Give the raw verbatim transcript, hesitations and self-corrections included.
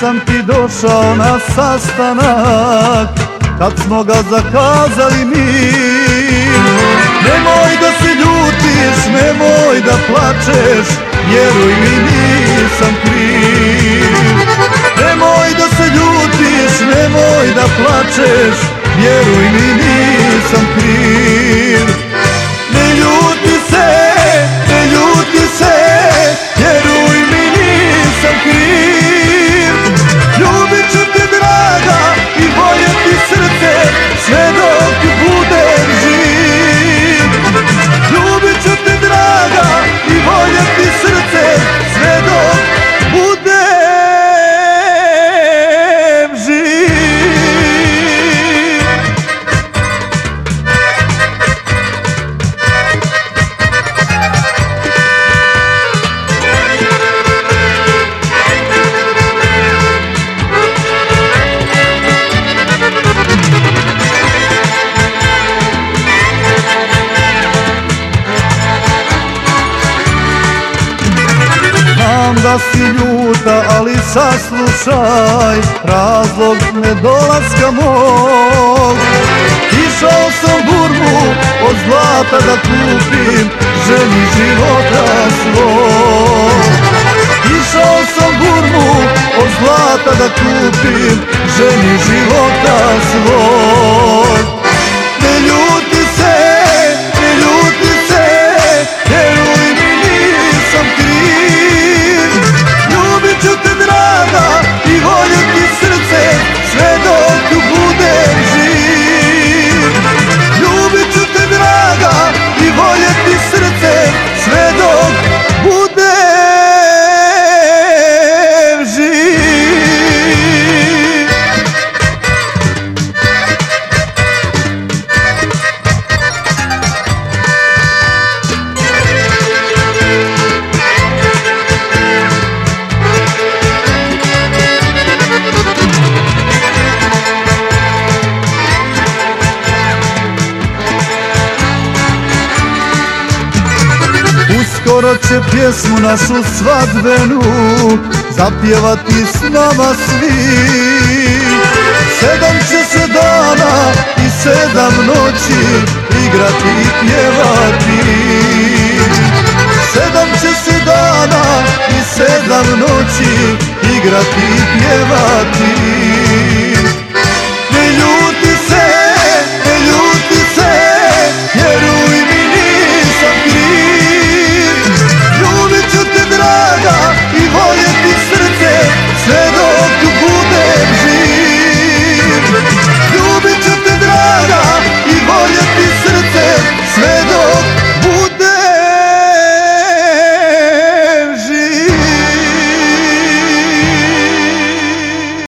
Nisam ti došao na sastanak kad smo ga zakazali mi. Nemoj da se ljutiš, nemoj da plačeš, vjeruj mi nisam kriv. Nemoj da se ljutiš, nemoj da plačeš, vjeruj mi nisam kriv. Ne ljuti se, ne ljuti se, vjeruj mi nisam kriv. Ljubit ću te draga i voljeti srce sve dok budem živ. Ljubit ću te draga i voljeti srce sve dok budem živ. Znam da si ljuta, ali saslušaj razlog nedolaska mog. Išao sam burmu od zlata da kupim ženi života svog. Išao sam burmu od zlata da kupim ženi života svog. Ne ljuti se, ne ljuti se, vjeruj mi nisam kriv. Ljubit ću te draga i voljeti srce sve dok budem živ. Ljubit ću te draga i voljeti srce sve dok budem živ. Uskoro će pjesmu našu svadbenu zapjevati s nama svi. Sedam će se dana i sedam noći igrati i pjevati. Sedam će se dana i sedam noći igrati i pjevati.